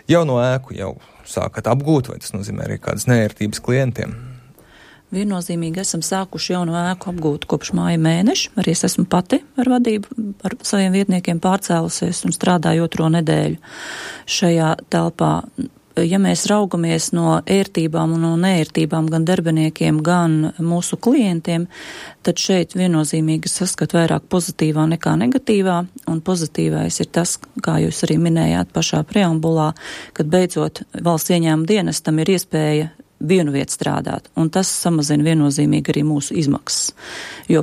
jauno ēku jau sākat apgūt, vai tas nozīmē arī kādas neērtības klientiem? Viennozīmīgi esam sākuši jaunu ēku apgūt kopš māja mēneša. Arī es esmu pati ar vadību, ar saviem vietniekiem pārcēlusies un strādāju 2. nedēļu šajā telpā. Ja mēs raugamies no ērtībām un no neērtībām gan darbiniekiem, gan mūsu klientiem, tad šeit viennozīmīgi saskat vairāk pozitīvā nekā negatīvā, un pozitīvais ir tas, kā jūs arī minējāt pašā preambulā, kad beidzot valsts ieņēmuma dienestam ir iespēja vienu vietu strādāt, un tas samazina viennozīmīgi arī mūsu izmaksas. Jo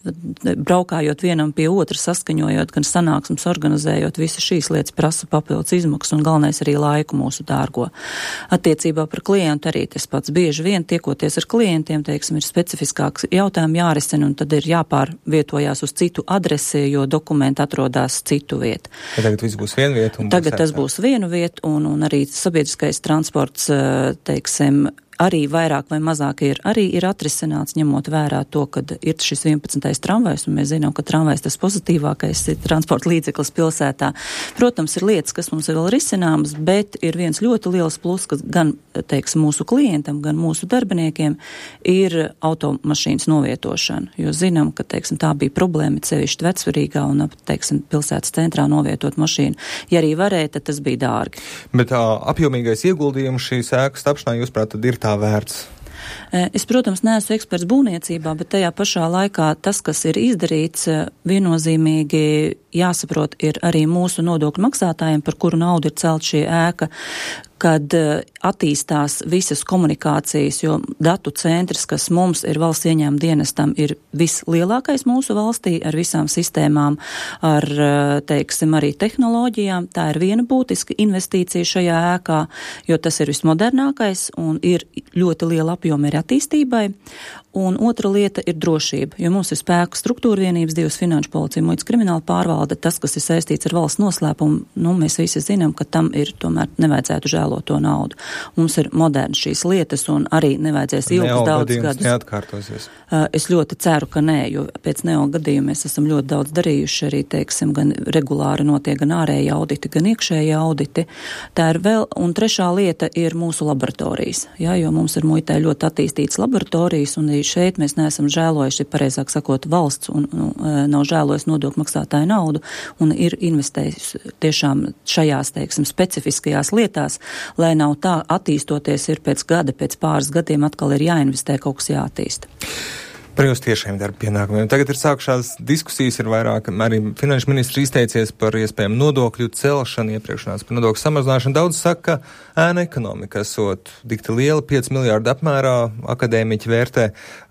braukājot vienam pie otra, saskaņojot, gan sanāksmes organizējot, visas šīs lietas prasa papildus izmaksas un galvenais arī laiku mūsu dārgo. Attiecībā par klientu arī tas pats. Bieži vien tiekoties ar klientiem, teiksim, ir specifiskāks jautājumi jārisina, un tad ir jāpārvietojās uz citu adresi, jo dokumenti atrodas citu vietu. Ja tagad viss būs viena vieta? Tagad tas būs vienu vietu, un arī sabiedriskais transports, teiksim, arī vairāk vai mazāk ir atrisināts, ņemot vērā to, kad ir šis 11. tramvajs, un mēs zinām, ka tramvajs tas pozitīvākais ir transporta līdzeklis pilsētā. Protams, ir lietas, kas mums ir vēl risināmas, bet ir viens ļoti liels plus, kas gan, teiksim, mūsu klientam, gan mūsu darbiniekiem ir automašīnas novietošana, jo zinām, ka, teiksim, tā bija problēma, sevišķi Vecvarīgā un, teiksim, pilsētas centrā novietot mašīnu. Ja arī varēja, tad tas bija dārgi. Bet apjomīgais ieguldījums šīs ēkas tapšanā, jūsuprāt, tad ir tā vērts? Es, protams, neesmu eksperts būvniecībā, bet tajā pašā laikā tas, kas ir izdarīts, viennozīmīgi jāsaprot ir arī mūsu nodokļu maksātājiem, par kuru naudu ir celt šī ēka, kad attīstās visas komunikācijas, jo datu centrs, kas mums ir valsts ieņēmuma dienestam, ir vislielākais mūsu valstī ar visām sistēmām, ar, teiksim, arī tehnoloģijām. Tā ir viena būtiska investīcija šajā ēkā, jo tas ir vismodernākais un ir ļoti liela apjoma ir attīstībai. Un otra lieta ir drošība, jo mums ir spēku struktūra vienības, 2 finanšu policija, muitas krimināla pārvalde, tas, kas ir saistīts ar valsts noslēpumu, mēs visi zinām, ka tam ir tomēr nevajadzētu žēlot to naudu. Mums ir modernas šīs lietas un arī nevajadzēs ilgus daudz gadus. Neatkārtosies. Es ļoti ceru, ka nē, jo pēc neogadījuma mēs esam ļoti daudz darījuši arī, teiksim, gan regulāri notiek gan ārēji auditi, gan iekšēji auditi. Tā ir vēl, un trešā lieta ir mūsu laboratorijas, jo mums ir muitai ļoti attīstītas laboratorijas, un šeit mēs neesam žēlojuši, pareizāk sakot, valsts un nav žēlojis nodokļu maksātāju naudu un ir investējusi tiešām šajās, teiksim, specifiskajās lietās, lai nav tā attīstoties ir pēc gada, pēc pāris gadiem atkal ir jāinvestē, kaut kas jāattīsta. Par jūsu tiešiem darba pienākumiem. Tagad ir sākušās diskusijas, ir vairāk, arī finanšu ministrs izteicies par iespējamu nodokļu celšanu, iepriekšanās par nodokļu samazināšanu. Daudz saka, ka ēna ekonomika esot dikti liela, 5 miljārdu apmērā, akadēmiķi vērtē,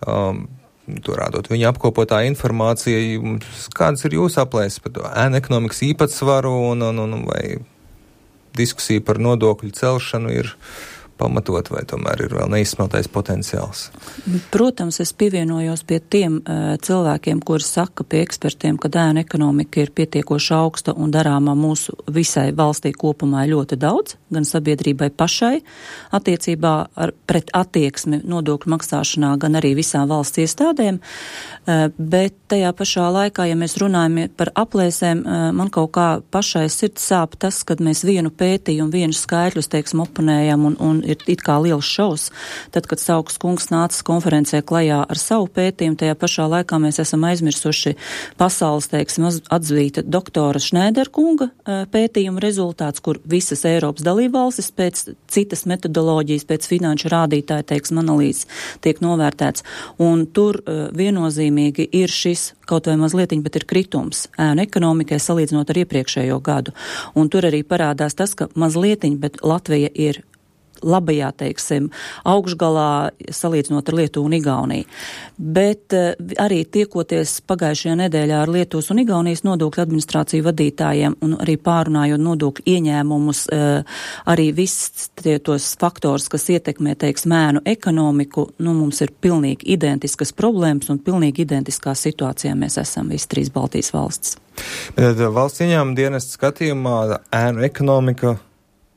to rādot viņa apkopotā informācija. Kādas ir jūsu aplēses par to ēna ekonomikas īpatsvaru un vai diskusija par nodokļu celšanu ir pamatot, vai tomēr ir vēl neizsmeltais potenciāls? Protams, es pievienojos pie tiem cilvēkiem, kuri saka pie ekspertiem, ka ēna ekonomika ir pietiekoši augsta un darāmā mūsu visai valstī kopumā ļoti daudz, gan sabiedrībai pašai, attiecībā pret attieksmi nodokļu maksāšanā, gan arī visām valsts iestādēm, bet tajā pašā laikā, ja mēs runājam par aplēsēm, man kaut kā pašai sirds sāp tas, kad mēs vienu pētījumu, vienu skaitļus, teiksim, oponējam un ir it kā liels šaus. Tad, kad Saukas kungs nāca konferencē klajā ar savu pētījumu, tajā pašā laikā mēs esam aizmirsuši pasaules, teiksim, atzīta doktora Šnēdera kunga pētījuma rezultāts, kur visas Eiropas dalībvalstis pēc citas metodoloģijas, pēc finanšu rādītāja, teiksim, analīzes tiek novērtēts. Un tur viennozīmīgi ir šis kaut vai mazlietiņ, bet ir kritums ēnu ekonomikai salīdzinot ar iepriekšējo gadu. Un tur arī parādās tas, ka mazlietiņ, bet Latvija ir labajā, teiksim, augšgalā salīdzinot ar Lietuvu un Igauniju. Bet arī tiekoties pagājušajā nedēļā ar Lietuvas un Igaunijas nodokļu administrāciju vadītājiem un arī pārunājot nodokļu ieņēmumus, arī viss tos faktors, kas ietekmē, teiksim, ēnu ekonomiku, mums ir pilnīgi identiskas problēmas un pilnīgi identiskā situācijā mēs esam visi 3 Baltijas valstis. Bet valsts ieņēmuma dienesta skatījumā ēnu ekonomika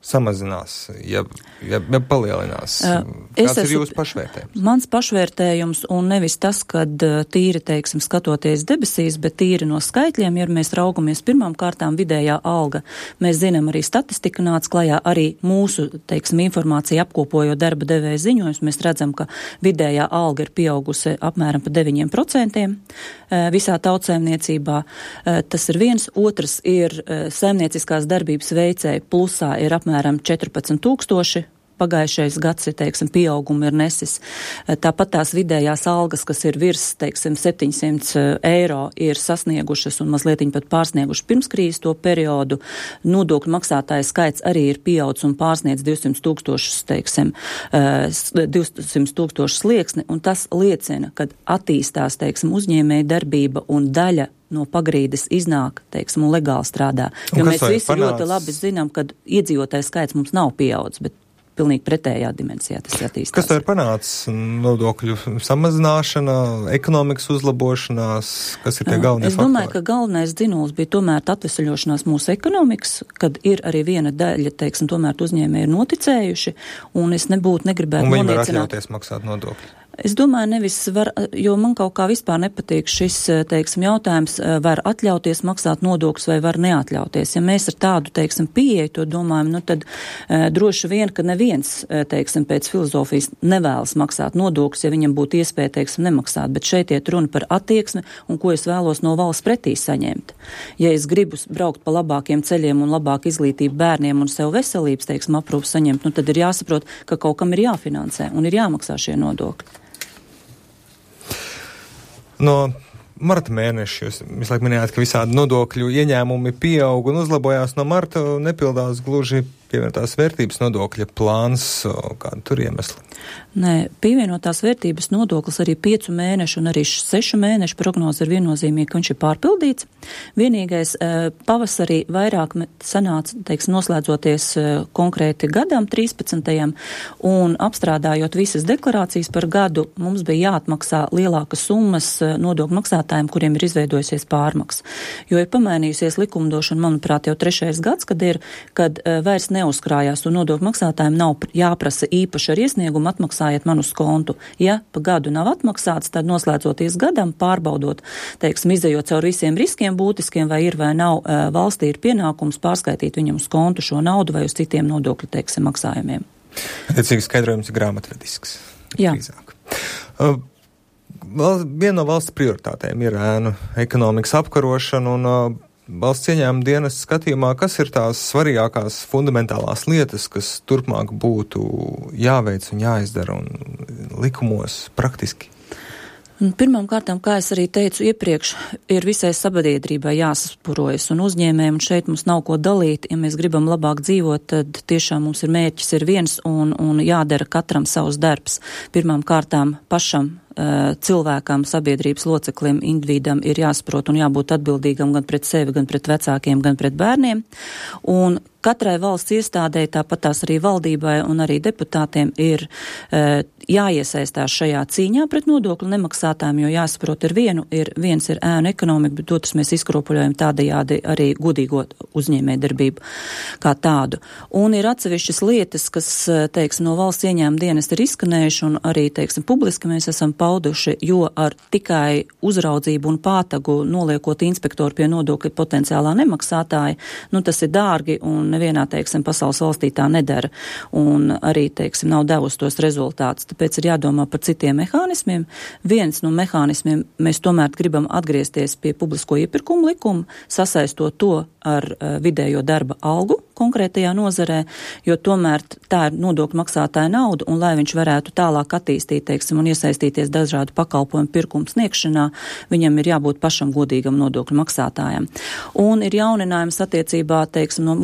samazinās, ja palielinās? Kāds ir jūsu pašvērtējums? Mans pašvērtējums, un nevis tas, kad tīri, teiksim, skatoties debesīs, bet tīri no skaitļiem, ja mēs raugamies pirmām kārtām vidējā alga. Mēs zinām, arī statistika nāca klajā, arī mūsu, teiksim, informācija apkopojot darba devēja ziņojums. Mēs redzam, ka vidējā alga ir pieaugusi apmēram pa 9% visā tautsēmniecībā. Tas ir viens. Otrs ir saimnieciskās darbības veicēji plusā ir apmēram 14 000. Pagājušais gads ir, teiksim, pieaugumi ir nesis. Tāpat tās vidējās algas, kas ir virs, teiksim, 700 eiro, ir sasniegušas un mazlietiņ pat pārsniegušas pirmskrīzes to periodu. Nodokļu maksātāju skaits arī ir pieaudzis un pārsniedz 200 000, teiksim, 200 000 slieksni, un tas liecina, kad attīstās, teiksim, uzņēmēja darbība un daļa no pagrīdes iznāk, teiksim, un legāli strādā. Jo mēs visi ļoti labi zinām, ka iedzīvotāju skaits mums nav pieaudzis, bet pilnīgi pretējā dimensijā tas attīstās. Kas tā ir panācis? Nodokļu samazināšana, ekonomikas uzlabošanās? Kas ir tie galvenie faktori? Es domāju, ka galvenais dzinulis bija tomēr atvesaļošanās mūsu ekonomikas, kad ir arī viena daļa, teiksim, tomēr uzņēmēji ir noticējuši, un es nebūtu negribētu noniecināt. Un viņi var atļauties maksāt nodokļus? Es domāju, nevis var, jo man kaut kā vispār nepatīk šis, teiksim, jautājums, var atļauties maksāt nodokļus vai var neatļauties. Ja mēs ar tādu, teiksim, pieeju to domājam, nu tad droši vien, ka neviens, teiksim, pēc filozofijas nevēlas maksāt nodokļus, ja viņam būtu iespēja, teiksim, nemaksāt. Bet šeit iet runa par attieksmi un ko es vēlos no valsts pretī saņemt. Ja es gribu braukt pa labākiem ceļiem un labāku izglītību bērniem un sev veselības, teiksim, aprūpu saņemt, nu tad ir jāsaprot, ka kaut kam ir jāfinansē un ir jāmaksā šie nodokļi. No marta mēneša jūs visu laiku minējāt, ka visādi nodokļu ieņēmumi pieaug un uzlabojās no marta, nepildās gluži pievienotās vērtības nodokļa plāns, kādu tur iemesli? Nē, pievienotās vērtības nodoklis arī 5 mēnešu un arī 6 mēnešu prognoze ir viennozīmīgi, ka viņš ir pārpildīts. Vienīgais pavasarī vairāk sanāca, teiksim, noslēdzoties konkrēti gadam 13. un apstrādājot visas deklarācijas par gadu, mums bija jāatmaksā lielākas summas nodokļu maksātājiem, kuriem ir izveidojusies pārmaks. Jo ir pamainījusies likumdošana, manuprāt, jau 3. gads, kad vairs neuzkrājās un nodokļu maksātājiem nav jāprasa īpaši ar iesniegumu atmaksājiet man uz kontu. Ja pa gadu nav atmaksāts, tad noslēdzoties gadam, pārbaudot, teiksim, izejot caur visiem riskiem būtiskiem, vai ir vai nav, valstī ir pienākums pārskaitīt viņam uz kontu šo naudu vai uz citiem nodokļu, teiksim, maksājumiem. Attiecīgi skaidrojums ir grāmatvedisks. Jā. Viena no valsts prioritātēm ir ēnu ekonomikas apkarošana un valsts ieņēmuma dienas skatījumā, kas ir tās svarīgākās fundamentālās lietas, kas turpmāk būtu jāveic un jāizdara un likumos praktiski? Pirmām kārtām, kā es arī teicu iepriekš, ir visai sabiedrībai jāsaspurojas un uzņēmējiem, un šeit mums nav ko dalīt. Ja mēs gribam labāk dzīvot, tad tiešām mums ir mērķis ir viens un jādara katram savs darbs. Pirmām kārtām pašam cilvēkam, sabiedrības loceklim, individam ir jāsaprot un jābūt atbildīgam gan pret sevi, gan pret vecākiem, gan pret bērniem. Un katrai valsts iestādēji, tāpat tās arī valdībai un arī deputātiem ir jāiesaistās šajā cīņā pret nodokļu nemaksātājiem, jo jāsaprot viens ir ēnu ekonomika, bet otrs mēs izkropuļojam tādējādi arī godīgo uzņēmējdarbību kā tādu. Un ir atsevišķas lietas, kas, teiksim, no valsts ieņēmuma dienas ir izskanējuši un arī, teiksim, publiski mēs esam pauduši, jo ar tikai uzraudzību un pātagu noliekot inspektoru pie nodokļa potenciālā nemaksātāja, nu tas ir dārgi un nevienā, teiksim, pasaules valstī tā nedara un arī, teiksim, nav devusi tos rezultātus. Tāpēc ir jādomā par citiem mehānismiem. Viens no mehānismiem mēs tomēr gribam atgriezties pie publisko iepirkumu likuma, sasaistot to ar vidējo darba algu konkrētajā nozarē, jo tomēr tā ir nodokļu maksātāja nauda, un lai viņš varētu tālāk attīstīt, teiksim, un iesaistīties dažādu pakalpojumu pirkumu sniegšanā, viņam ir jābūt pašam godīgam nodokļu maksātājam. Un ir jauninājums attiecībā, teiksim, no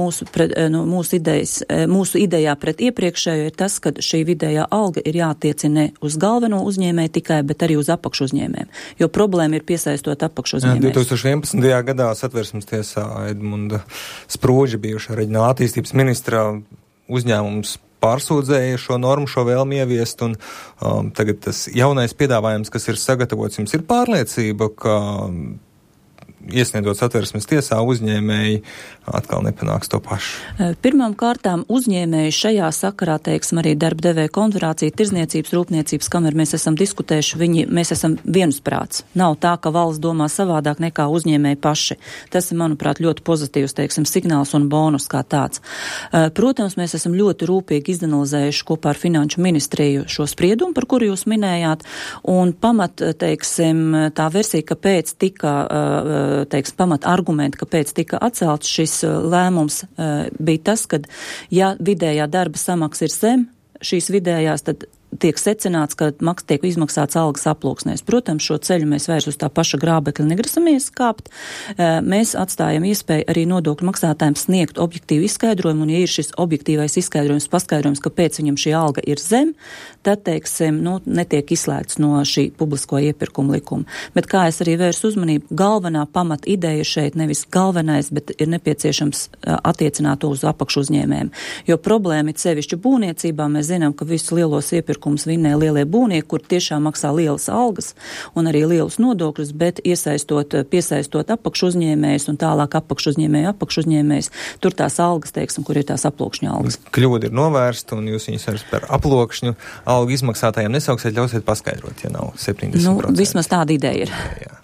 mūsu idejā pret iepriekšējo ir tas, ka šī vidējā alga ir jātiecina ne uz galveno uzņēmēju tikai, bet arī uz apakšu uzņēmējiem, jo problēma ir piesaistot apakšu uzņēmējus. 2011. gadā Satversmes tiesā Edmunda Sprūža, bijušā reģionālā attīstības ministra, uzņēmums pārsūdzēja šo normu, šo vēlmi ieviest, un tagad tas jaunais piedāvājums, kas ir sagatavots, jums ir pārliecība, ka iesniedzot Satversmes tiesā, uzņēmēji atkal nepanāks to pašu? Pirmām kārtām uzņēmēji šajā sakarā, teiksim, arī darba devēja konfederācija, tirzniecības, rūpniecības kamera, mēs esam diskutējuši, mēs esam viensprāts. Nav tā, ka valsts domā savādāk nekā uzņēmēji paši. Tas ir, manuprāt, ļoti pozitīvs, teiksim, signāls un bonus kā tāds. Protams, mēs esam ļoti rūpīgi izanalizējuši kopā ar Finanšu ministriju šo spriedumu, par kuru jūs minējāt, un tā versija, kāpēc tika, pamat argumenti, kāpēc tika atcelts šis lēmums, bija tas, ka, ja vidējā darba samaksa ir zem šīs vidējās, tad tiek secināts, ka tiek izmaksāts algas aploksnēs. Protams, šo ceļu mēs vairs uz tā paša grābekļa negrasamies kāpt. Mēs atstājam iespēju arī nodokļu maksātājiem sniegt objektīvu izskaidrojumu, un ja ir šis objektīvais izskaidrojums, paskaidrojums, kāpēc viņam šī alga ir zem, tad, teiksim, netiek izslēgts no šī publisko iepirkuma likuma. Bet kā es arī vērsu uzmanību, galvenā pamata ideja šeit nevis galvenais, bet ir nepieciešams attiecināt to uz apakšu uzņēmējiem. Jo problēma ir sevišķi būvniecībā, mēs zinām, ka visus lielos iepirkumus vinnē lielie būvnieki, kur tiešām maksā lielas algas un arī lielus nodokļus, bet piesaistot apakšuzņēmējus un tālāk apakšuzņēmējus, tur tās algas, teiksim, kur ir tās aploksņu algas. Kļūda ir novērsta, un jūs viņus arī par aploksņu algu izmaksātājiem nesauksiet, ļausiet paskaidrot, ja nav 70%. Vismaz tāda ideja ir. Jā.